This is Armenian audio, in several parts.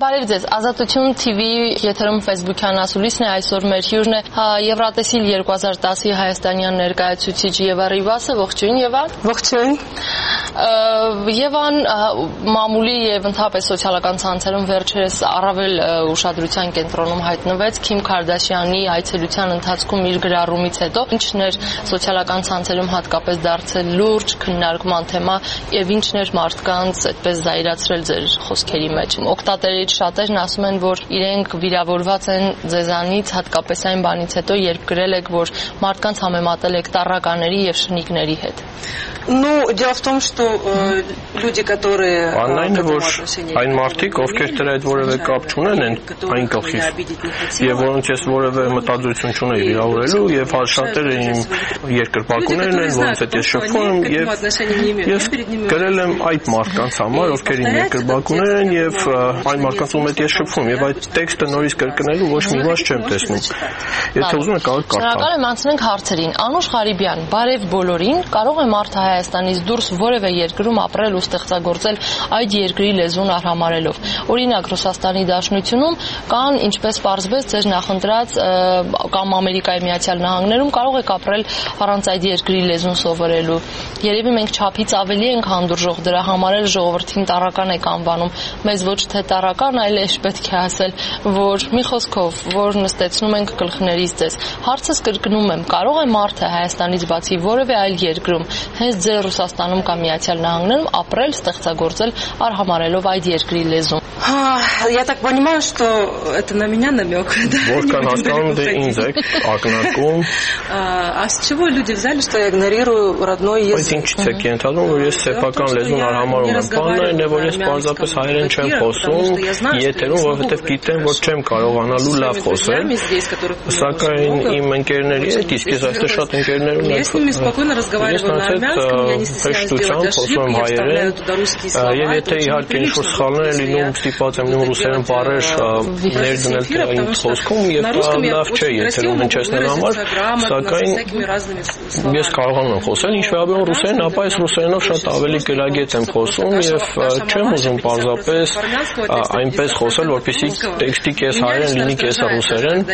Բարև ձեզ, Ազատություն TV-ի եթերում Facebook-յան ասուլիսն է, այսօր մեր հյուրն է Եվրատեսիլ 2010-ի հայաստանյան ներկայացուցիչ Եվա Ռիվասը, ողջույն Եվա։ Ողջույն։ Եվան մամուլի եւ ընդհանրապես սոցիալական ցանցերում վերջերս առավել ուշադրության կենտրոնում հայտնվեց Քիմ Քարդաշյանի այցելության ընթացքում իր գրառումից հետո, ինչն էր սոցիալական ցանցերում հատկապես դարձել լուրջ քննարկման թեմա եւ ինչն էր մարդկանց այդպես զայրացրել ձեր խոսքերի մեջ։ Օգտատերերից շատերն ասում են, որ իրենք վիրավորված են ձեզանից հատկապես այն բանից հետո, երբ գրել եք, որ մարդկանց համեմատել եք տառականների եւ շնիկների հետ։ Ну, дело в том, что люди, которые այն մարդիկ, ովքեր դրա հետ որևէ կապ չունեն, այն կողքից, եւ որոնց ես որևէ մտադրություն չունեի վիրավորելու, եւ շատերը իմ երկրպագուներն են, որոնց հետ ես շփվում եմ, եւ ես գրել եմ այդ մարդկանց համար, ովքեր իմ երկրպագուներ են, եւ այն մարդկանց, ում հետ ես շփվում, եւ այդ տեքստը նորից կրկնելու ոչ մի բան չեմ տեսնում։ Եթե ուզում եք, կարող կարդալ։ Շնորհակալ եմ, անցնենք հարցերին։ Անուշ Ղարիբյան, բարև բոլորին, կարող է մարդը Հայաստանից դուրս որևէ երկրում ապրել ու ստեղծագործել այդ երկրի լեզուն արհամարհելով։ Օրինակ Ռուսաստանի Դաշնությունում կան, ինչպես պարզվեց, ձեր նախընտրած կամ Ամերիկայի Միացյալ Նահանգներում կարող եք ապրել առանց այդ երկրի լեզուն սովորելու։ Երևի մենք չափից ավելի ենք հանդուրժող դրա համար էլ ժողովրդին տառական եք անվանում։ Մեզ ոչ թե տառական, այլ էշ պետք է ասել, որ մի խոսքով, որ նստեցնում ենք գլխներից ձեզ։ Հարցս կրկնում եմ, կարող է մարդը Հայաստանից բացի որևէ այլ երկրում, հենց ձեր Ռուսաստանում կամ Միացյալ Նահանգներում ապրել, ստեղծագործել արհամարհելով այդ երկրի լեզուն։ Я так понимаю, что это на меня намек, да? Որքան հասկանում դե ինձ եք ակնարկում։ А с чего люди взяли, что я игнорирую родной язык? Բայց ինչից եք ենթադրում, որ ես սեփական լեզուն արհամարհում եմ։ Բանն է, որ ես պարզապես հայերեն չեմ խոսում, եթերում, որովհետև գիտեմ, որ չեմ կարողանալու լավ խոսել։ Սակայն իմ ընկերների հետ, իսկ ես այստեղ շատ ընկերներ ունեմ։ Я с ними спокойно разговариваю на армянском, меня не стесняюсь делать ошибки, я вставляю туда русские слова. Եվ եթե իհարկե ինչ-որ սխալներ են լինում, ստիպված եմ նույն ռուսերեն բառեր ներդնել այն խոսքում, եւ լավ չէ եթերում հնչեցնել համար, սակայն ես կարողանում եմ խոսել, ինչ վերաբերում ռուսերեն, ապա ես ռուսերենով շատ ավելի գրագետ եմ խոսում եւ չեմ ուզում պարզապես այնպես խոսել, որպեսզի տեքստի կես հայերեն լինի կես ռուսերեն։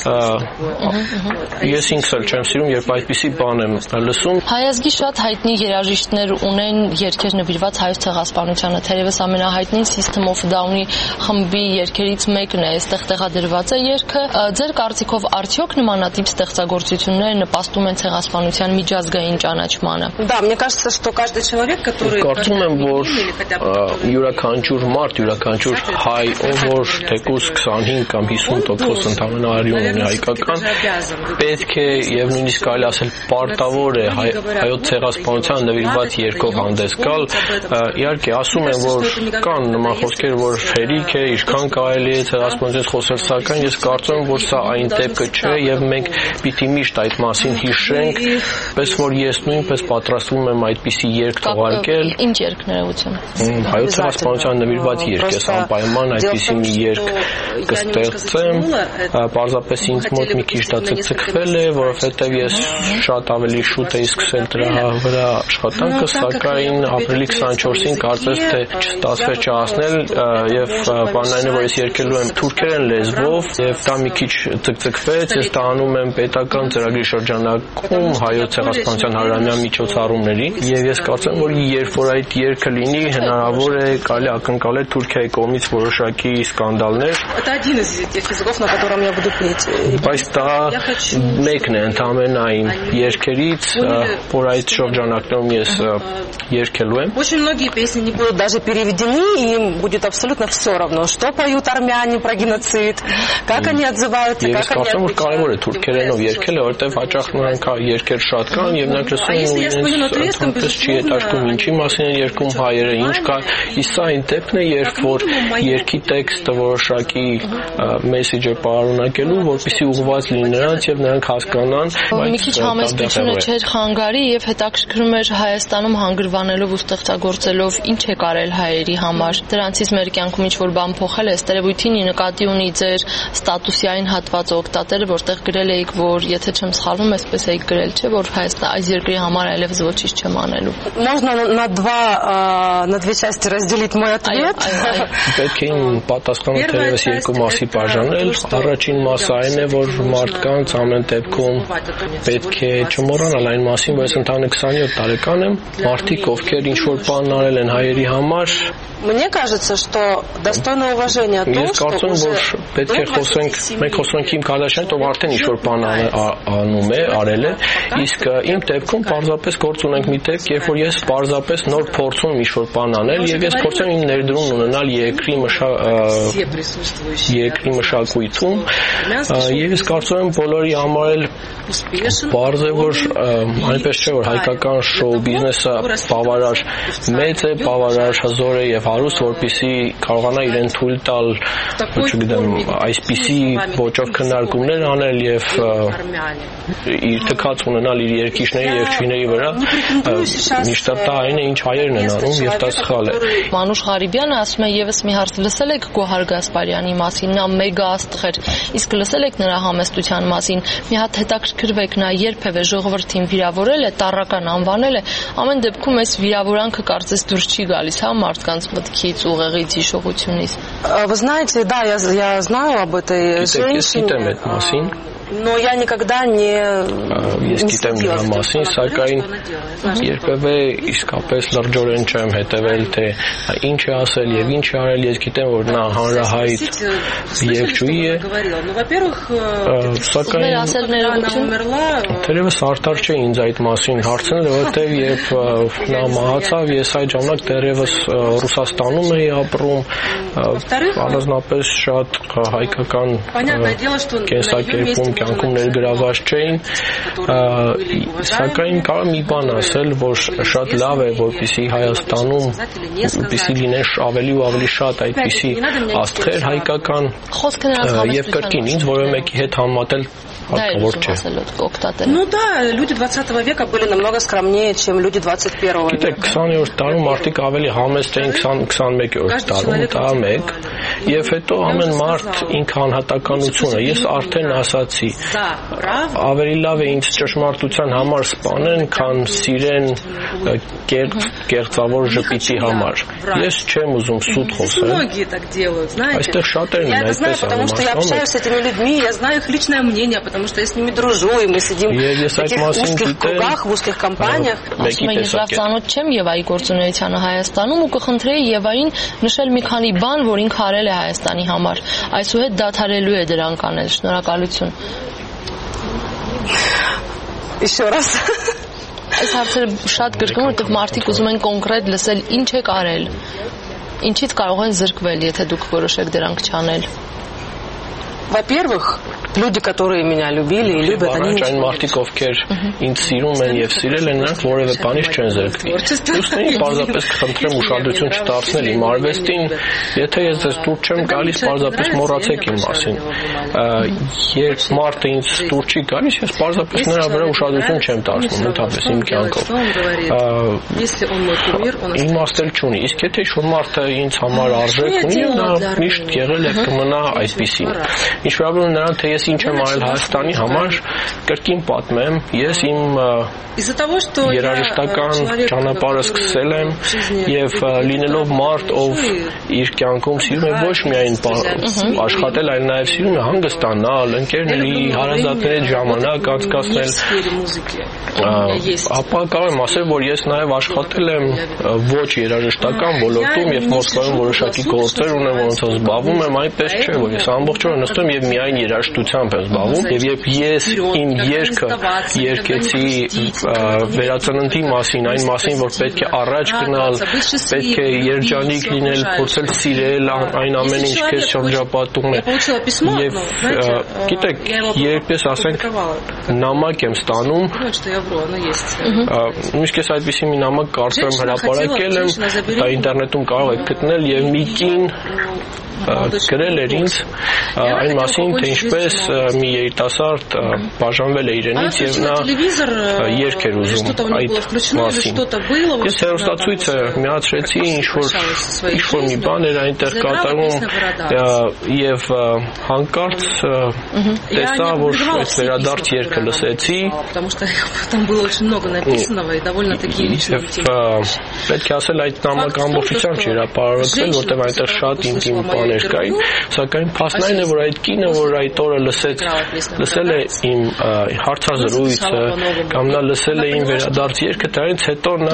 Ես ինքս էլ չեմ սիրում, երբ այդպիսի բան եմ լսում։ Հայազգի շատ հայտնի երաժիշտներ ունեն երգեր նվիրված հայոց ցեղասպանությանը, թերևս ամենահայտնին System of Down-ի խմբի երգերից մեկն է, այստեղ տեղադրված է երգը։ Ձեր կարծիքով արդյոք նմանատիպ ստեղծագործությունները նպաստում են ցեղասպանության միջազգային ճանաչմանը։ Да, мне кажется, что каждый человек, который կարծում եմ, որ յուրաքանչյուր մարդ, յուրաքանչյուր հայ, ով որ թեկուզ 25 կամ 50% ընդհանրապես արյուն ունի հայկական, պետք է եւ նույնիսկ կարելի ասել պարտավոր է հայոց ցեղասպանության նվիրված երգով հանդես գալ։ Իհարկե ասում են, որ կան նման խոսքեր, որ հերիք է, ինչքան կարելի է ցեղասպանությունից խոսել, սակայն ես կարծում եմ, որ սա այն դեպքը չէ եւ մենք պիտի միշտ այդ մասին հիշենք, պես որ ես նույնպես պատրաստվում եմ այդպիսի երգ թողարկել։ Ինչ երգներություն։ Հայոց ցեղասպանության նվիրված երգ, ես անպայման այդպիսի մի երգ կստեղծեմ, պարզապես ինձ մոտ մի քիչ դա ցկցկվել է, որովհետեւ ես շատ ավելի շուտ էի սկսել դրա վրա աշխատանքը, սակայն ապրիլի 24-ին կարծես թե չստացվեց չհասնել եւ բանն այն է, որ ես երգելու եմ թուրքերեն լեզվով եւ դա մի քիչ ցկցկվեց, ես դա անում եմ պետական ծրագրի շրջանակում հայոց ցեղասպանության հարյուրամյա միջոցառումների եւ ես կարծում եմ, որ երբ որ այդ երգը լինի, հնարավոր է կարելի ակնկալել Թուրքիայի կողմից որոշակի սկանդալներ։ Это один из тех языков, на котором я буду петь. Բայց դա մեկն է ընդհանրային երգերից, որ այդ շրջանակներում ես երգելու եմ։ Очень многие песни не будут даже переведены, и им будет абсолютно все равно, что поют армяне про геноцид, как они отзываются, как они отвечают. Կարևոր է թուրքերենով երգելը, որտեղ հաճախ նրանք երգեր շատ կան եւ նրանք լսում են իրենց չի հետաքրքրում ինչի մասին են երգում հայերը, ինչ կա։ Իսկ սա այն դեպքն է, երբ որ երգի տեքստը որոշակի մեսեջը պարունակելու, որպեսզի ուղղված լինի նրանց եւ նրանք հասկանան։ Մի քիչ համեստությունը չէր խանգարի եւ հետաքրքրում էր Հայաստանում գրվանելով ու ստեղծագործելով ինչ եք արել հայերի համար։ Դրանցից մեր կյանքում ինչ-որ բան փոխել է, ըստ երևույթին նկատի ունի ձեր ստատուսի այն հատվածը օգտատերը, որտեղ գրել էիք, որ եթե չեմ սխալվում, այսպես էիք գրել, չէ, որ Հայաստան այս երկրի համար այլևս ոչինչ չեմ անելու։ Можно на две части разделить мой ответ? Պետք է պատասխանը թերևս երկու մասի բաժանել։ Առաջին մասը այն է, որ մարդկանց ամեն դեպքում պետք է չմոռանալ այն մասին, որ ես ընդամենը 27 տարեկան եմ, մարդիկ ովքեր ինչ-որ բան արել են հայերի համար, Мне кажется, что достойно уважения то, что уже պետք է խոսենք, մենք խոսենք Քիմ Քարդաշյանից, ով արդեն ինչ-որ բան անում է, արել է, իսկ իմ դեպքում պարզապես գործ ունենք մի դեպք, երբ որ ես պարզապես նոր փորձում եմ ինչ-որ բան անել եւ ես փորձեմ իմ ներդրումն ունենալ երկրի մշակույթում եւ ես կարծում եմ բոլորի համար էլ պարզ է, որ այնպես չէ, որ հայկական շոու բիզնեսը բավարար մեծ է, բավարար հզոր է եւ հարուստ, որպեսզի կարողանա իրեն թույլ տալ, չգիտեմ, այսպիսի ոճով քննարկումներ անել եւ իր տքած ունենալ իր երկիշների երկչիների վրա, միշտ դա այն է, ինչ հայերն են անում եւ դա սխալ է։ Մանուշ Ղարիբյանը ասում է եւս մի հարց, լսել եք Գոհար Գասպարյանի մասին, նա մեգա աստղ էր, իսկ լսել եք նրա համեստության մասին, մի հատ հետաքրքրվեք, նա երբևէ ժողովրդին վիրավորել է, տառական անվանել է, ամեն դեպքում այս վիրավորանքը կարծես դուրս չի գալիս, հա, մարդկանց մտքից, ուղեղից, հիշողությունից։ Вы знаете, да, я знаю об этой женщине. Но я никогда не գիտեմ նրա մասին, սակայն երբևէ իսկապես լրջորեն չեմ հետևել, թե ինչ է ասել եւ ինչ է արել, ես գիտեմ, որ նա հանրահայտ երգչուհի է, սակայն թերևս արդար չէ ինձ այդ մասին հարցնել, որովհետեւ երբ նա մահացավ, ես այդ ժամանակ դեռևս Ռուսաստանում էի ապրում, առանձնապես շատ հայկական կենսակերպում կյանքում ներգրաված չէին, սակայն կարող մի բան ասել, որ շատ լավ է, որպեսզի Հայաստանում որպեսզի լինեն ավելի ու ավելի շատ այդպիսի աստղեր հայկական եւ կրկին ինձ որևէ մեկի հետ համատել Ну да, люди 20 века были намного скромнее, чем люди 21 века. Գիտեք, 20-րդ դարում մարդիկ ավելի համեստ էին 20-21-րդ դարում, դա մեկ, եւ հետո ամեն մարդ ինքը անհատականություն է։ Ես արդեն ասացի, ավելի լավ է ինձ ճշմարտության համար սպանեն, քան սիրեն կեղծավոր ժպիտի համար։ Ես չեմ ուզում սուտ խոսել։ Այստեղ շատերն են այդպես անում։ Потому что я общаюсь с этими людьми, я знаю их личное мнение, потому что я с ними дружу, и мы сидим в таких узких кругах, в узких компаниях. Ասում եմ, ես լավ ծանոթ չեմ Եվայի գործունեությանը Հայաստանում ու կխնդրեի Եվային նշել մի քանի բան, որ ինքը արել է Հայաստանի համար։ Այսուհետ դադարելու է դրանք անել։ Շնորհակալություն։ Еще раз. Այս հարցերը շատ գրկում, որտեղ մարդիկ ուզում են կոնկրետ լսել ինչ եք արել։ Ինչից կարող են զրկվել, եթե դուք որոշեք дրանք չանել։ Во-первых, люди, которые меня любили и любят, они այն մարդիկ, ովքեր ինձ սիրում են եւ սիրել են, նրանք որևէ բանից չեն զրկվի։ Ոստին պարզապես կխնդրեմ ուշադրություն չդարձնել իմ արվեստին, եթե ես ձեզ դուր չեմ գալիս, պարզապես մոռացեք իմ մասին։ Երբ մարդը ինձ դուր չի գալիս, ես պարզապես նրա վրա ուշադրություն չեմ դարձնում, ընդհանրապես իմ կյանքով։ Իմաստել չունի, իսկ եթե ինչ-որ մարդը ինձ համար արժեք ունի, նա միշտ եղել է կմնա այդպիսին։ Ինչ վերաբերում նրան, թե ես ինչ եմ արել Հայաստանի համար, կրկին պատմեմ, ես իմ երաժշտական ճանապարհը սկսել եմ եւ լինելով մարդ, ով իր կյանքում սիրում է ոչ միայն աշխատել, այլ նաեւ սիրում է հանգստանալ, ընկերների, հարազատների հետ ժամանակ անցկացնել, ապա կարող եմ ասել, որ ես նաեւ աշխատել եմ ոչ երաժշտական ոլորտում եւ Մոսկվայում որոշակի գործեր ունեմ, որոնցով զբաղվում եմ, այնպես չէ, որ ես ամբողջ օրը նստում եւ միայն երաժշտությամբ եմ զբաղվում, եւ երբ ես իմ երգը երգեցի վերածննդի մասին, այն մասին, որ պետք է առաջ գնալ, պետք է երջանիկ լինել, փորձել սիրել այն ամեն ինչ քեզ շրջապատում է։ Եվ գիտեք, երբ ես ասենք նամակ եմ ստանում, նույնիսկ ես այդպիսի մի նամակ կարծում եմ հրապարակել եմ, դա ինտերնետում կարող եք գտնել եւ մի կին գրել էր ինձ այն մասին, թե ինչպես մի երիտասարդ բաժանվել է իրենից եւ նա երգ էր ուզում այդ մասին։ Ես հեռուստացույցը միացրեցի, ինչ-որ մի բան էր այնտեղ կատարում եւ հանկարծ տեսա, որ այդ վերադարձ երգը լսեցի։ Պետք է ասել այդ նամակը ամբողջությամբ չհրապարակվել, որտեղ այնտեղ շատ ինտիմ բաներ կային, սակայն փաստն այն է, որ այդ կինը, որ այդ օրը լսել է իմ հարցազրույցը կամ նա լսել է իմ վերադարձ երգը, դրանից հետո նա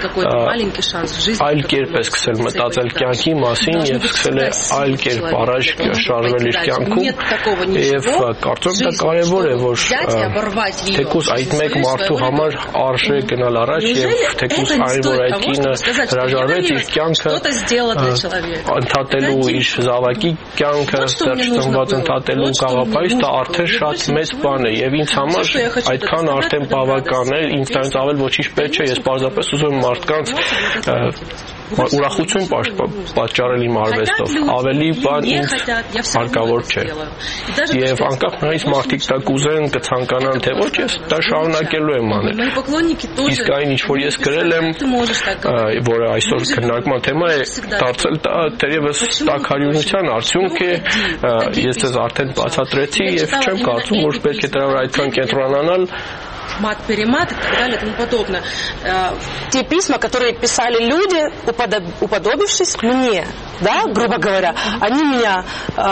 այլ կերպ է սկսել մտածել կյանքի մասին եւ սկսել է այլ կերպ առաջ շարժվել իր կյանքում եւ կարծում եմ դա կարեւոր է, որ թեկուզ այդ մեկ մարդու համար արժե գնալ առաջ եւ թեկուզ այն, որ այդ կինը հրաժարվեց իր կյանքը ընդհատելու, իր զավակի կյանքը ծնված ընդհատելու գաղափարից, դա արդեն շատ մեծ բան է եւ ինձ համար այդքան արդեն բավական է, ինձ դրանից ավել ոչինչ պետք չէ, ես պարզապես ուզում եմ մարդկանց ուրախություն պատճառել իմ արվեստով, ավելի բան ինձ հարկավոր չէ եւ անկախ նրանից մարդիկ դա կուզեն, կցանկանան թե ոչ, ես դա շարունակելու եմ անել։ Իսկ այն ինչ որ ես գրել եմ, որը այսօր քննարկման թեմա է դարձել, դերևս տաքարյունության արդյունք է, ես դες արդեն բացատրեցի եւ չեմ կարծում, որ պետք է դրա վրա այդքան կենտրոնանալ мат-перемат и так далее и тому подобное. Те письма, которые писали люди, уподобившись мне, да, грубо говоря, они меня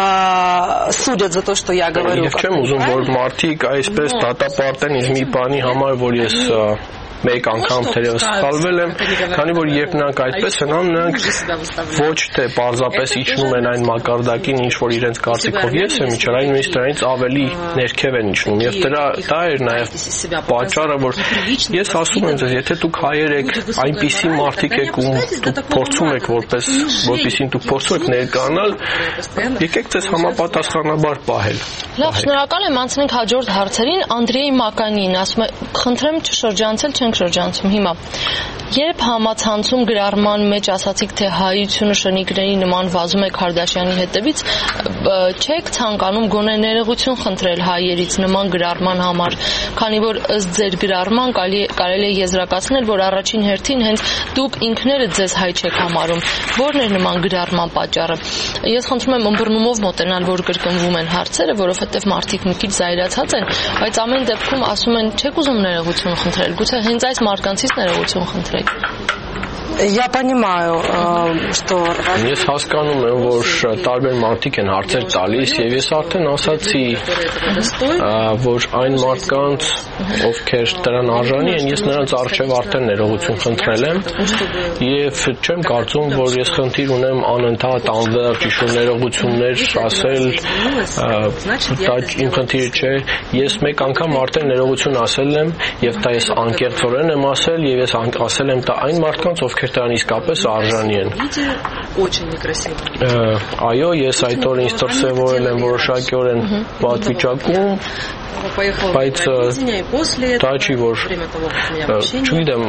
судят за то, что я говорю. Եվ չեմ ուզում, որ մարդիկ այսպես դատապարտեն ինձ մի բանի համար, որ ես մեկ անգամ թերևս սխալվել եմ, քանի որ երբ նրանք այդպես են անում, նրանք ոչ թե պարզապես իջնում են այն մակարդակին, ինչ որ իրենց կարծիքով ես եմ իջել, այլ նույնիսկ դրանից ավելի ներքև են իջնում եւ դա էր նաեւ պատճառը, որ ես ասում եմ ձեզ, եթե դուք հայեր եք, այնպիսի մարդիկ եք ու դուք փորձում եք որպեսզի դուք փորձում եք ներկայանալ, եկեք ձեզ համապատասխանաբար պահել։ Լավ, շնորհակալ եմ, անցնենք հաջորդ հարցերին։ Անդրեյ Մականին ասում է, խնդրեմ չշրջանցել, չենք շրջանցում հիմա։ Երբ համացանցում գրառման մեջ ասացիք, թե հայությունը շնիկների նման վազում է Քարդաշյանի հետևից, չեք ցանկանում գոնե ներողություն խնդրել հայերից նման գրառման համար, քանի որ ըստ ձեր գրառման կարելի է եզրակացնել, որ առաջին հերթին հենց դուք ինքներդ ձեզ հայ չեք համարում։ Որն է նման գրառման պատճառը։ Ես խնդրում եմ ըմբռնումով մոտենալ, որ կրկնվում են հարցերը, որովհետև մարդիկ մի քիչ զայրացած են, բայց ամեն դեպքում ասում են, չեք ուզում ներողություն խնդրել, գուցե հենց այս մարդկանցից ներողություն խնդրեք։ Я понимаю, что Ես հասկանում եմ, որ տարբեր մարդիկ են հարցեր տալիս եւ ես արդեն ասացի, որ այն մարդկանց, ովքեր դրան արժանի են, ես նրանց առջեւ արդեն ներողություն խնդրել եմ եւ չեմ կարծում, որ ես խնդիր ունեմ անընդհատ անվերջ իշու ներողություններ ասել, դա իմ խնդիրը չէ, ես մեկ անգամ արդեն ներողություն ասել եմ եւ դա ես անկեղծորեն եմ ասել եւ ես ասել եմ դա այն մարդկանց, ովքեր դրան իսկապես արժանի են։ Այո, ես այդ օրը ինձ դրսևորել եմ որոշակիորեն պատվիճակում, բայց դա չի որ չգիտեմ,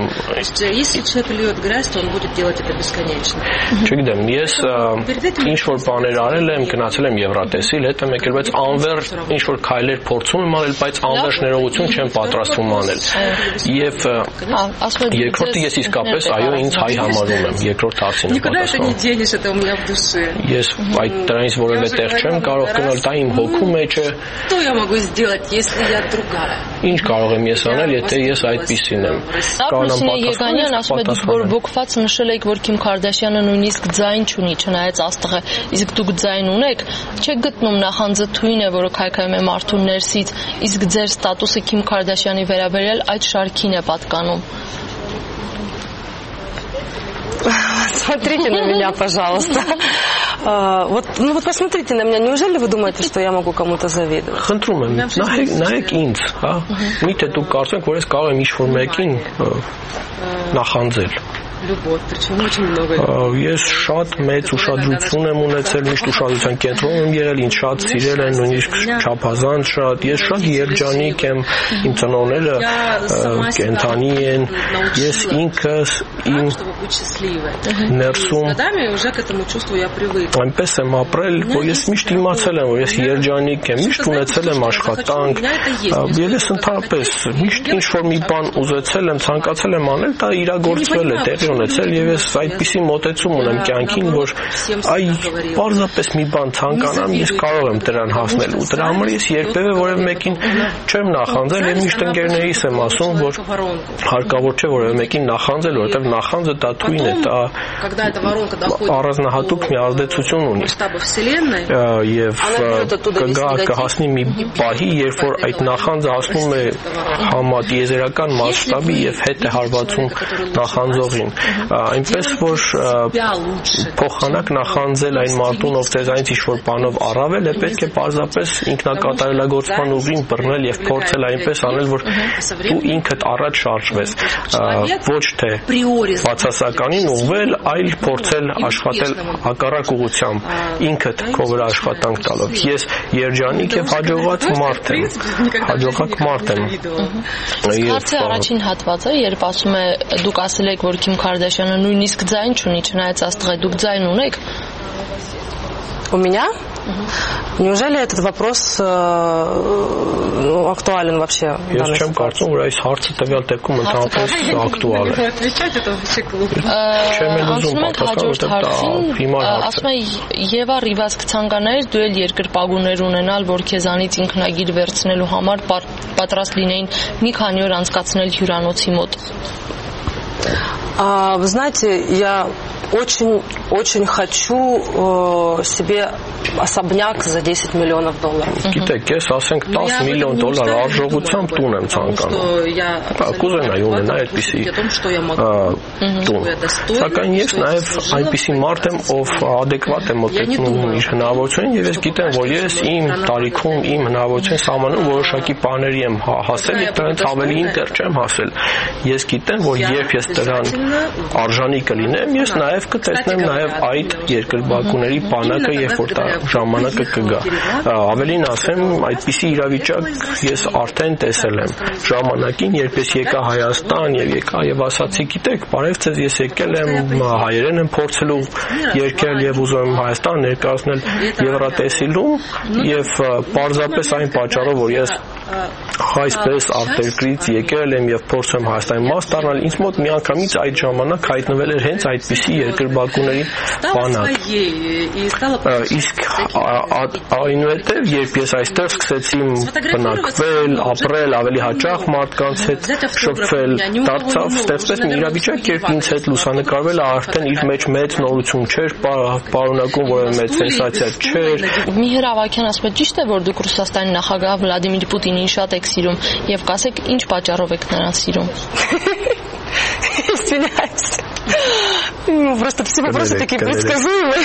ես ինչ-որ բաներ արել եմ, գնացել եմ Եվրատեսիլ, հետ եմ եկել, բայց անվերջ ինչ-որ քայլեր փորձում եմ անել, բայց անվերջ ներողություն չեմ պատրաստվում անել։ Եվ երկրորդը ես իսկապես այո ինձ հայ համարում եմ, երկրորդ հարցին եմ պատասխանում։ Ես այդ դրանից որևէ տեղ չեմ կարող գնալ, դա իմ հոգու մեջ է։ Ինչ կարող եմ ես անել, եթե ես այդպիսին եմ։ Լուսինե Եգանյան ասում է, դուք բորբոքված նշել եք, որ Քիմ Քարդաշյանը նույնիսկ ձայն չունի, չնայած աստղը, իսկ դուք ձայն ունեք, չեք գտնում նախանձթույն է, որը քայքայում է մարդու ներսից, իսկ ձեր ստատուսը Քիմ Քարդաշյանի վերաբերյալ այդ շարքին է պատկանում։ Смотрите на меня, пожалуйста. Вот посмотрите на меня. Неужели вы думаете, что я могу кому-то завидовать? Խնդրում եմ, նայեք ինձ, հա։ Միթե դուք կարծեք, որ ես կարող եմ ինչ-որ մեկին նախանձել։ любовь, причем очень много. Ես շատ մեծ ուշադրություն եմ ունեցել, միշտ ուշադրության կենտրոնում եմ եղել, ինձ շատ սիրել են, նույնիսկ չափազանց շատ, ես շատ երջանիկ եմ, իմ ծնողները կենդանի են, ես ինքս իմ ներսում այնպես եմ ապրել, որ ես միշտ իմացել եմ, որ ես երջանիկ եմ, միշտ ունեցել եմ աշխատանք, եւ ես ընդհանրապես միշտ ինչ-որ մի բան ուզեցել եմ, ցանկացել եմ անել, դա իրագործվել է, տեղի ունեցել եւ ես այդպիսի մոտեցում ունեմ կյանքին, որ պարզապես մի բան ցանկանամ, ես կարող եմ դրան հասնել ու դրա համար ես երբևէ որևէ մեկին չեմ նախանձել եւ միշտ ընկերներիս եմ ասում, որ հարկավոր չէ որևէ մեկին նախանձել, որովհետեւ նախանձը դա թույն է, դա առանձնահատուկ մի ազդեցություն ունի եւ կհասնի մի պահի, երբ որ այդ նախանձը հասնում է համատիեզերական մասշտաբի եւ հետ է հարվածում նախանձողին, այնպես որ փոխանակ նախանձել այն մարդուն, ով ձեզանից ինչ-որ բանով առավել է, պետք է պարզապես ինքնակատարելագործման ուղին բռնել եւ փորձել այնպես անել, որ դու ինքդ առաջ շարժվես, ոչ թե բացասականին ուղղվել, այլ փորձել աշխատել հակառակ ուղղությամբ, ինքդ քո վրա աշխատանք տալով։ Ես երջանիկ եւ հաջողակ մարդ եմ։ Հարցի առաջին հատվածը, երբ ասում է դուք ասել եք, որ Քիմ Քարդաշյանը նույնիսկ ձայն չունի, չնայած աստղ է, դուք ձայն ունեք։ У меня? Неужели этот вопрос актуален вообще? Ես չեմ կարծում, որ այս հարցը տվյալ դեպքում ընդհանրապես ակտուալ է։ Ասում եք հաջորդ հարցին, ասում է Եվա Ռիվաս կցանկանայր դու էլ երկրպագուներ ունենալ, որ քեզանից ինքնագիր վերցնելու համար պատրաստ լինեին մի քանի օր անցկացնել հյուրանոցի մոտ։ Вы знаете, я очень хочу себе особняк за $10 миллионов. Գիտեք, ես ասենք $10 միլիոն արժողությամբ տուն եմ ցանկանում։ Կուզենայի ունենալ այդպիսի տուն։ Սակայն ես նաև այնպիսի մարդ եմ, ով adekvat է մոտեցնում իր հնարավորություններին եւ ես գիտեմ, որ ես իմ տարիքում, իմ հնարավորության սահմանում որոշակի բաների եմ հասել եւ դրանից ավելին դեռ չեմ հասել։ Ես գիտեմ, որ երբ ես դրան արժանի կլինեմ, ես նաև կտեսնեմ նաև այդ երկրպագուների բանակը, երբ որ դա ժամանակը կգա։ Ավելին ասեմ, այդպիսի իրավիճակ ես արդեն տեսել եմ։ Ժամանակին, երբ ես եկա Հայաստան եւ եկա եւ ասացի, գիտեք, բարև ձեզ, ես եկել եմ հայերեն եմ փորձելու երկել եւ ուզում եմ Հայաստան ներկայացնել Եվրատեսիլում եւ պարզապես այն պատճառով, որ ես այսպես արտերկրից եկել եմ եւ փորձում Հայաստանի մաս դառնալ, ինձ մոտ միանգամից այդ ժամանակ հայտնվել էր հենց այդպիսի երկրպագուների բանակ։ Իսկ այնուհետև, երբ ես այստեղ սկսեցի բնակվել, ապրել, ավելի հաճախ մարդկանց հետ շփվել, դարձավ ստեղծվեց մի իրավիճակ, երբ ինձ հետ լուսանկարվելը արդեն իր մեջ մեծ նորություն չէր, պարունակում որևէ մեծ սենսացիա չէր։ Միհր Ավագյան ասում է, ճիշտ է, որ դուք Ռուսաստանի նախագահ Վլադիմիր Պուտինին շատ եք սիրում եւ կասեք, ինչ պատճառով եք նրան սիրում։ Извиняюсь. Просто все вопросы такие предсказуемые.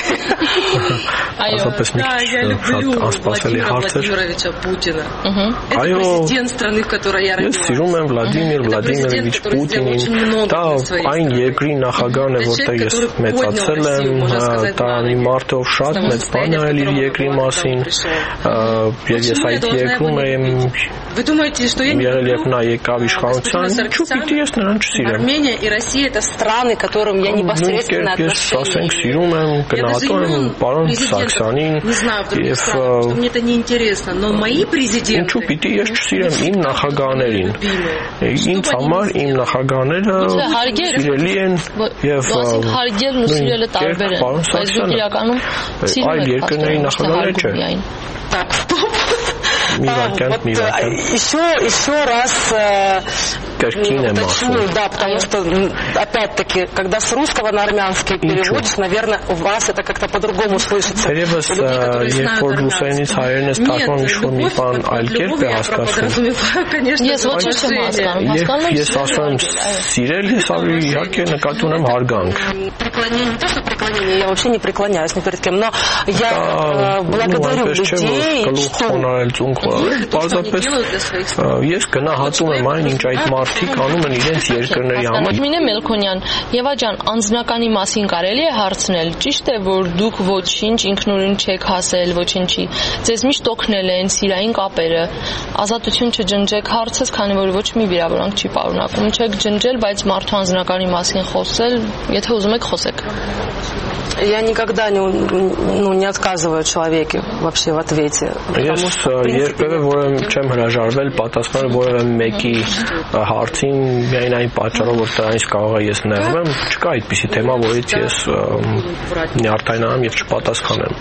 Да, я люблю Владимира Владимировича Путина. Это президент страны, в которой я родилась. Ես սիրում եմ Վլադիմիր Վլադիմիրովիչ Պուտինին։ Դա այն երկրի նախագահն է, որտեղ ես մեծացել եմ, դա մի մարդ ով շատ մեծ բան է իր երկրի մասին, եւ ես այդ երկրում եմ եղել, երբ նա եկավ իշխանության, ինչու՞ պիտի ես նրան չսիրեմ։ Армения и Россия это страны, которым я непосредственно отношения. Սիրում եմ, գնահատում եմ պարոն Սարգսյանին եւ мне это не интересно, но мои президенты ինչու պիտի ես չսիրեմ իմ նախագահներին։ Ինձ համար իմ նախագահները սիրելի են եւ հարգելն ու սիրելը տարբեր են։ Բայց դուք իրականում սիրում եք այլ երկրների նախագահները չէ։ Еще раз уточню, да, потому что опять-таки, когда с русского на армянский переводишь, наверное, у вас это как-то по-другому слышится. Երևս երբ որ ռուսերենից հայերեն ես տակում ինչ-որ մի բան այլ кերպ է հասկացում։ Ես ոչ չեմ հասկանում։ Ես ասում եմ սիրել, ես ավելի իհարկե նկատի ունեմ հարգանք։ Преклонение, не то что преклонение, я вообще не преклоняюсь ни перед кем, но я благодарю людей, что կիրառել, պարզապես ես գնահատում եմ այն, ինչ այդ մարդիկ անում են իրենց երկրների համար։ Մինե Մելքոնյան, Եվա ջան, անձնականի մասին կարելի է հարցնել, ճիշտ է, որ դուք ոչինչ ինքնուրույն չեք հասել, ոչինչի, ձեզ միշտ օգնել են սիրային կապերը, ազատություն չջնջեք հարցս, քանի որ ոչ մի վիրավորանք չի պարունակում, չեք ջնջել, բայց մարդու անձնականի մասին խոսել, եթե ուզում եք խոսեք։ Я никогда не отказываю человеку вообще в ответе. Ես երբևէ որևէ չեմ հրաժարվել պատասխանել որևէ մեկի հարցին միայն այն պատճառով, որ դրանից կարող է ես նեղվեմ, չկա այդպիսի թեմա, որից ես նյարդայնանամ եւ չպատասխանեմ։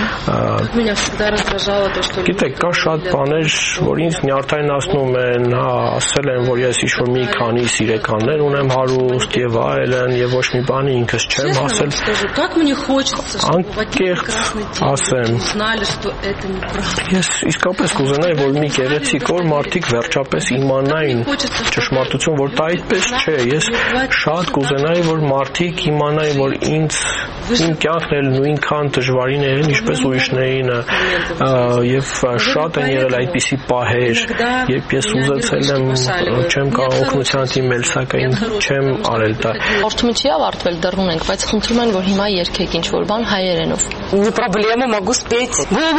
Գիտեք, կա շատ բաներ, որ ինձ նյարդայնացնում են, ասել են, որ ես ինչ-որ մի քանի սիրեկաններ ունեմ հարուստ եւ այլն, եւ ոչ մի բանի ինքս չեմ ասել։ Անկեղծ ասեմ, ես իսկապես կուզենայի, որ մի գեղեցիկ օր մարդիկ վերջապես իմանային ճշմարտություն, որ դա այդպես չէ։ Ես շատ կուզենայի, որ մարդիկ իմանային, որ իմ կյանքն էլ նույնքան դժվարին է, ինչպես ուրիշներինը, եւ շատ են եղել այդպիսի պահեր, երբ ես ուզեցել եմ, չեմ կարող օգնության դիմել, սակայն չեմ արել դա։ Օրդումը չի ավարտվել, դեռ ունենք, բայց խնդրում են, որ հիմա երգեք ինչ-որ բան հայերենով։ Не проблема, могу спеть.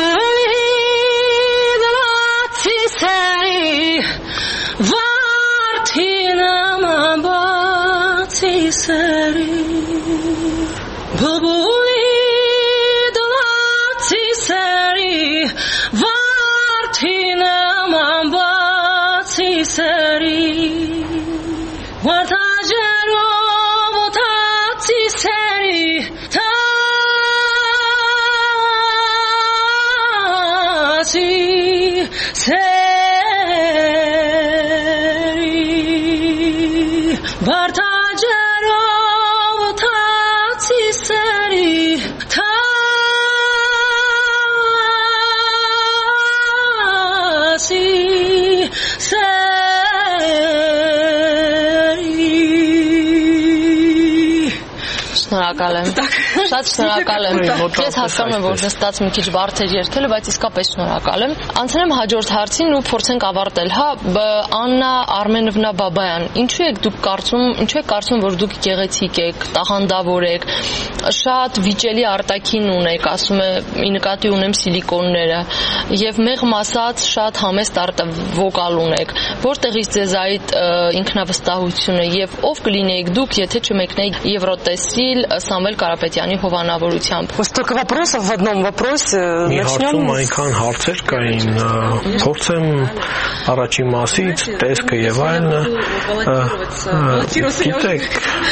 Շնորհակալ եմ։ Շատ շնորհակալ եմ։ Ես հասկանում եմ, որ նստած մի քիչ բարդ էր երգելը, բայց իսկապես շնորհակալ եմ։ Անցնեմ հաջորդ հարցին ու փորձենք ավարտել։ Հա, Աննա Արմենովնա Բաբայան, ինչու եք կարծում, որ դուք գեղեցիկ եք, տաղանդավոր եք, շատ վիճելի արտաքին ունեք, ասում է, ի նկատի ունեմ սիլիկոնները, եւ մեղմ ասած շատ համեստ վոկալ ունեք։ Որտեղից ձեզ այդ ինքնավստահությունը եւ ով կլինեիք դուք, եթե չմեկնեիք Եվրոտեսիլ Սամվել Կարապետյանի հովանավորությամբ։ Столько вопросов в одном вопросе. Начнем. Այնքան հարցեր կային, փորձեմ առաջի մասից տեսքը եւ այլն։ Գիտեք,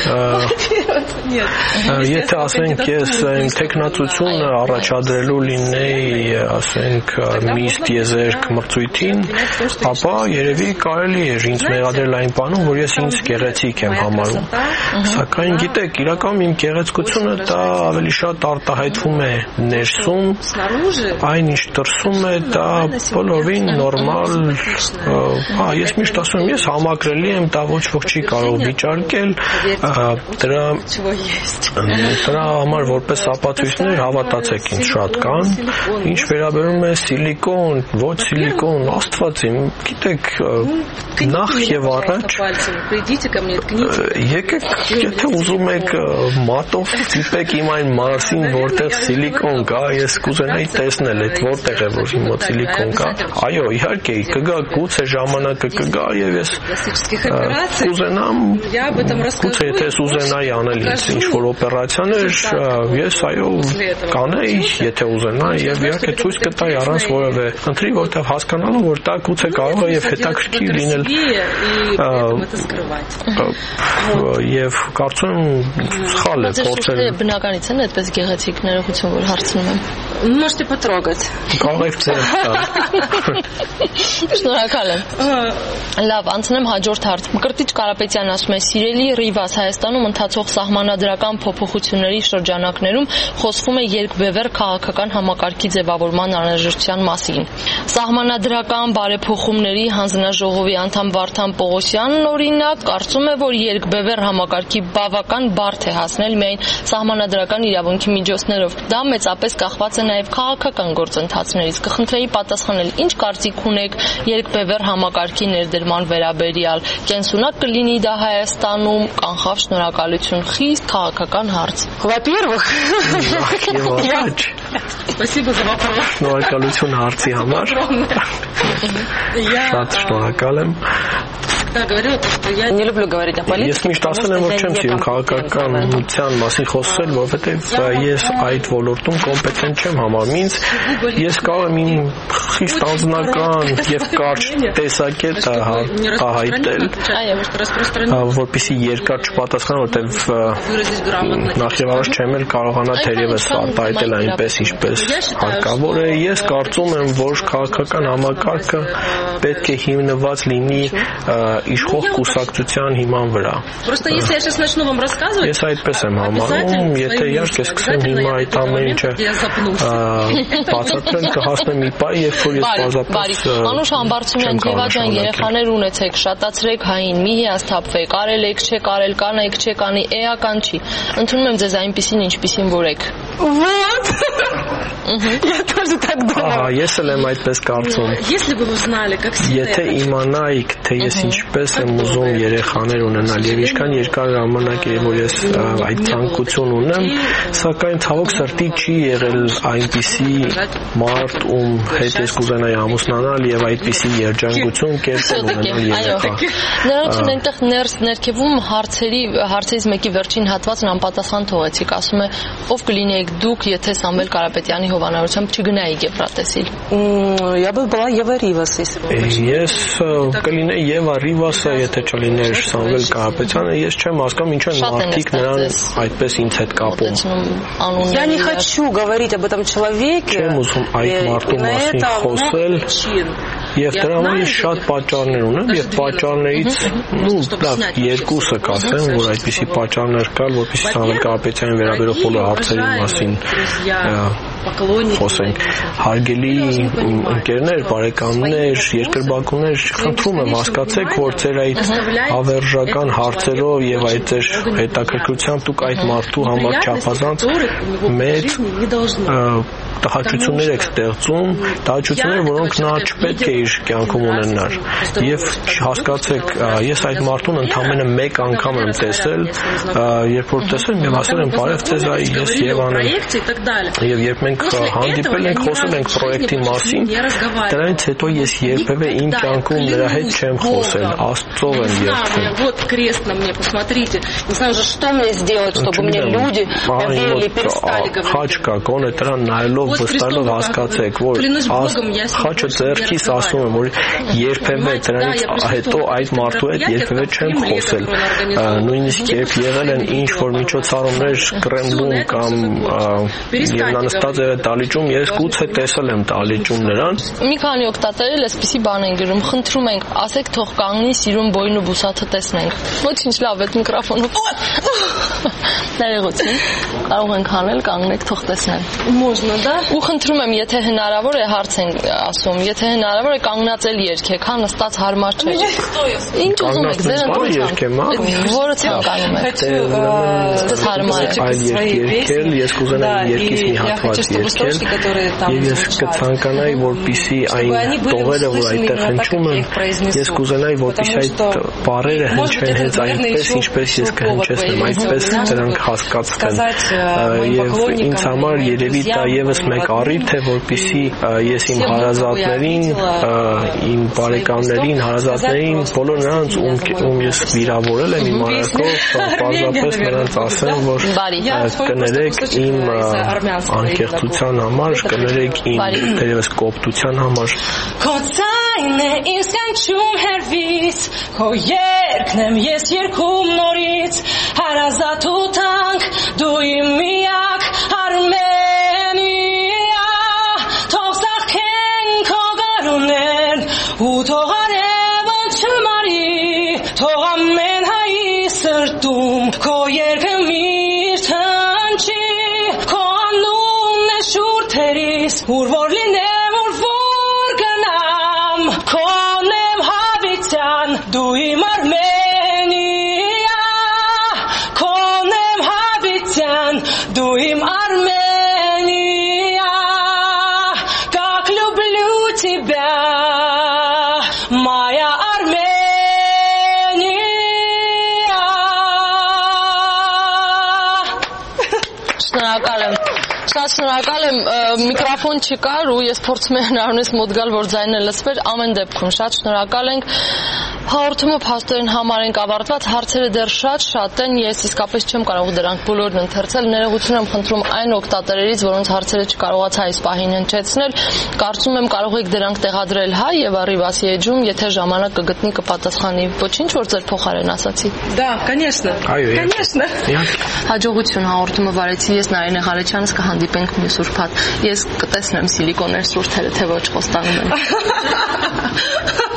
եթե ասենք ես այն տեխնացությունը առաջադրելու լինեի, ասենք միստ եզերք մրցույթին, ապա երևի կարելի էր ինձ մեղադրել այն բանում, որ ես ինձ գեղեցիկ եմ համարում։ Սակայն գիտեք, իրականում իմ գեղեցկությունը դա ավելի շատ արտահայտվում է ներսում, այն ինչ դրսում է դա բոլորին նորմալ, ես միշտ ասում եմ, ես համակրելի եմ, դա ոչ ոք չի կարող վիճարկել, դրա համար որպես ապացույցներ հավատացեք ինձ շատ կան, ինչ վերաբերում է սիլիկոն, ոչ սիլիկոն, Աստված իմ, գիտեք, նախ եւ առաջ եկեք, եթե ուզում եք մատով ստիպեք իմ այն Մարսին, որտեղ սիլիկոն կա, ես կուզենայի տեսնել այդ որտեղ է, որ իմ մոտ սիլիկոն կա։ Այո, իհարկե, կգա, գուցե ժամանակը կգա եւ ես կուզենամ, գուցե եթե ես ուզենայի անել ինչ-որ օպերացիաներ, ես այո կանեի, եթե ուզենայի եւ իհարկե ցույց կտայի առանց որևէ խնդրի, որտեղ հասկանալու որ դա գուցե կարող է եւ հետաքրքիր լինել եւ կարծում եմ սխալ է փորձել բնականից են այդպես գեղեցիկ ներողություն որ հարցնում եմ Можете потрогать. Կարող եք ձեր Շնորհակալ եմ։ Լավ, անցնեմ հաջորդ հարց։ Մկրտիչ Կարապետյանն ասում է. «Սիրելի Ռիվաս, Հայաստանում ընթացող սահմանադրական փոփոխությունների շրջանակներում խոսվում է երկբևեռ քաղաքական համակարգի ձևավորման անհրաժեշտության մասին։ Սահմանադրական բարեփոխումների հանձնաժողովի անդամ Վարդան Պողոսյանն օրինակ կարծում է, որ երկբևեռ համակարգի բավական բարդ է հասնել միայն սահմանադրական իրավունքի միջոցներով։ Դա մեծապես կախված է նաև քաղաքական գործընթացներից։ Կխնդրեի պատասխանել, ինչ կարծիք ունեք երկբևեռ համակարգի ներդրման վերաբերյալ։ Կենսունակ կլինի դա Հայաստանում, կանխավ, շնորհակալություն, խիստ քաղաքական հարց։ Во-первых, Спасибо за вопрос. Շնորհակալություն հարցի համար։ Շատ շնորհակալ եմ։ Я не люблю говорить о политике. Ես միշտ ասել եմ, որ չեմ սիրում քաղաքականության մասին խոսել, որովհետև ես այդ ոլորտում կոմպետենտ չեմ համարում։ Ինձ ես կարող եմ խիստ անձնական եւ կարճ տեսակետ հայտել, որպեսզի երկար չպատասխանեմ, որովհետև նախ եւ առաջ չեմ էլ կարողանա թերևս արտահայտել այնպես, ինչպես հարկավոր է։ Ես կարծում եմ, որ քաղաքական համակարգը պետք է հիմնված լինի իշխող կուսակցության հիման վրա։ Ես այդպես եմ համարում, եթե իհարկե սկսեմ հիմա այդ ամեն ինչը բացատրել, կհասնեմ մի պահ, երբ որ ես բազապես Անուշ Համբարձումյան, Եվաջան, երեխաներ ունեցեք, շատացրեք հային, մի հիասթափվեք, արել եք, չեք արել, կանեք, չեք անի, էական չի։ Ընդունում եմ ձեզ այնպիսին, ինչպիսին որ եք։ Вот. Я тоже так думала. Ես էլ եմ այդպես կարծում։ Если бы вы знали, как сильно Եթե իմանայիք, թե ես ինչպես եմ ուզում երեխաներ ունենալ եւ ինչքան երկար ժամանակ է որ ես այդ ցանկություն ունեմ, սակայն ցավոք սրտի չի եղել այնպիսի մարդ, ում հետ ես կուզենայի ամուսնանալ եւ այդպիսի երջանկություն կերտել ունենալ երեխա։ Նրանցն այնտեղ ներքևում հարցերից մեկի վերջին հատվածն անպատասխան թողեցիք, ասում է, ով կլինեիք դուք, եթե Սամվել Կարապետյանի հովանավորությամբ չգնայիք Եվրատեսիլ։ Я бы была Ева Ривас, если бы. Ես կլինեի Եվա Ռիվասը, եթե չլիներ Սամվել Կարապետյանը, ես չեմ հասկանում ինչու են մարդիկ նրան այդպես ինձ հետ կապում։ Я не хочу говорить об этом человеке. Չեմ ուզում այդ մարդու մասին խոսել։ Եվ դրա համար շատ պատճառներ ունեմ, եւ պատճառներից, լավ, երկուսը կասեմ, որ այդպիսի պատճառներ կար, որպեսզի Սամվել Կարապետյանին վերաբերող բոլոր հարցերի մասին խոսենք։ Հարգելի ընկերներ, բարեկամներ, երկրպագուներ, խնդրում եմ հասկացեք, որ ձեր այդ հավերժական հարցերով եւ այդ ձեր հետաքրքրությամբ դուք այդ մարդու համար չափազանց մեծ տհաճություններ եք ստեղծում, տհաճություններ, որոնք նա չպետք է իր կյանքում ունենար։ Եվ հասկացեք, ես այդ մարդուն ընդամենը մեկ անգամ եմ տեսել, երբ որ տեսել եմ, ասել եմ, բարև ձեզ, ես Եվան եմ։ Եվ երբ մենք հանդիպել ենք, խոսել ենք պրոյեկտի մասին, դրանից հետո ես երբևէ իմ կյանքում նրա հետ չեմ խոսել, Աստծով եմ երդվում։ Вот крест на мне, посмотрите. Не знаю уже, что мне сделать, чтобы мне люди поверили и перестали говорить. Խաչկա, գոնե դրան նայելով վստահելով հասկացեք, որ խաչը ձեռքիս ասում եմ, որ երբևէ դրանից հետո այդ մարդու հետ երբևէ չեմ խոսել։ Նույնիսկ երբ եղել են ինչ որ միջոցառումներ Կրեմլում կամ եւ նա նստած է դալիճում, ես գուցե տեսել եմ դալիճում նրան։ Մի քանի օգտատեր էլ այսպեսի բան են գրում, խնդրում ենք, ասեք թող կանգնի, սիրուն բոյն ու բուսաթը տեսնենք։ Ոչինչ, լավ, այդ միկրոֆոնով։ Ներողություն, կարող ենք անել, կանգնեք, թող տեսնեմ։ Можно, да? Ու խնդրում եմ, եթե հնարավոր է հարց են ասում, եթե հնարավոր է կանգնածել երգեք, հա, նստած հարմար չէ։ Ինչ ուզում եք, ձեր ընտրությամբ։ Որը ցանկանում եք։ Ստես հարմար է։ Այլ երգել, ես կուզենայի երկիս մի հատված երգել։ Եվ ես կցանկանայի, որպեսզի այն տողերը, որ այդտեղ հնչում են, ես կուզենայի, որպեսզի այդ բառերը հնչեն հենց այնպես, ինչպես ես կհնչեցնեմ, այսպես դրանք հասկացվեն։ Եվ ինձ համար երևի դա եւս մեկ առիթ է, որպեսզի ես իմ հարազատներին, իմ բարեկամներին, հարազատներին, բոլոր նրանց, ում ես վիրավորել եմ իմ արարքով, պարզապես նրանց ասեմ, որ կներեք իմ անկեղծության համար, կներեք իմ դերևս կոպտության համար։ Քո ցայնն է իմ սքանչում հերվից, քո երգն եմ ես երգում նորից, հարազատ ու թանկ, դու իմ միակ Արմենիա, թող սաղքեն քո գարուններն ու թող արևոտ չմարի, թող ամեն հայի սրտում քո երգը միշտ հնչի, քո անունն է շուրթերիս, ուր որ լինեմ, ուր որ գնամ, քոն եմ հավիտյան, դու իմ Արմենիա, քոն Շատ շնորհակալ եմ, միկրոֆոն չկար ու ես փորձում եմ հնարավորինս մոտ գալ, որ ձայնը լսվեր, ամեն դեպքում շատ շնորհակալ ենք։ Հաղորդումը փաստորեն համար ենք ավարտված, հարցերը դեռ շատ են, ես իսկապես չեմ կարող դրանք բոլորն ընթերցել, ներողություն եմ խնդրում այն օգտատերերից, որոնց հարցերը չկարողացա այս պահին հնչեցնել, կարծում եմ կարող եք դրանք տեղադրել հայ եւ առիվ ասի էջում, եթե ժամանակ կգտնի կպատասխանի, ոչինչ որ ձեր փոխարեն ասացի։ Да, конечно. Конечно. Հաջողություն հաղորդումը վարեցի, ես Նարինե Ղարեչյանս կհանդիպենք մյուս ուրբաթ։ Ես կտեսնեմ սիլիկոներ սուրթերը, թե ոչ խոստանում եմ։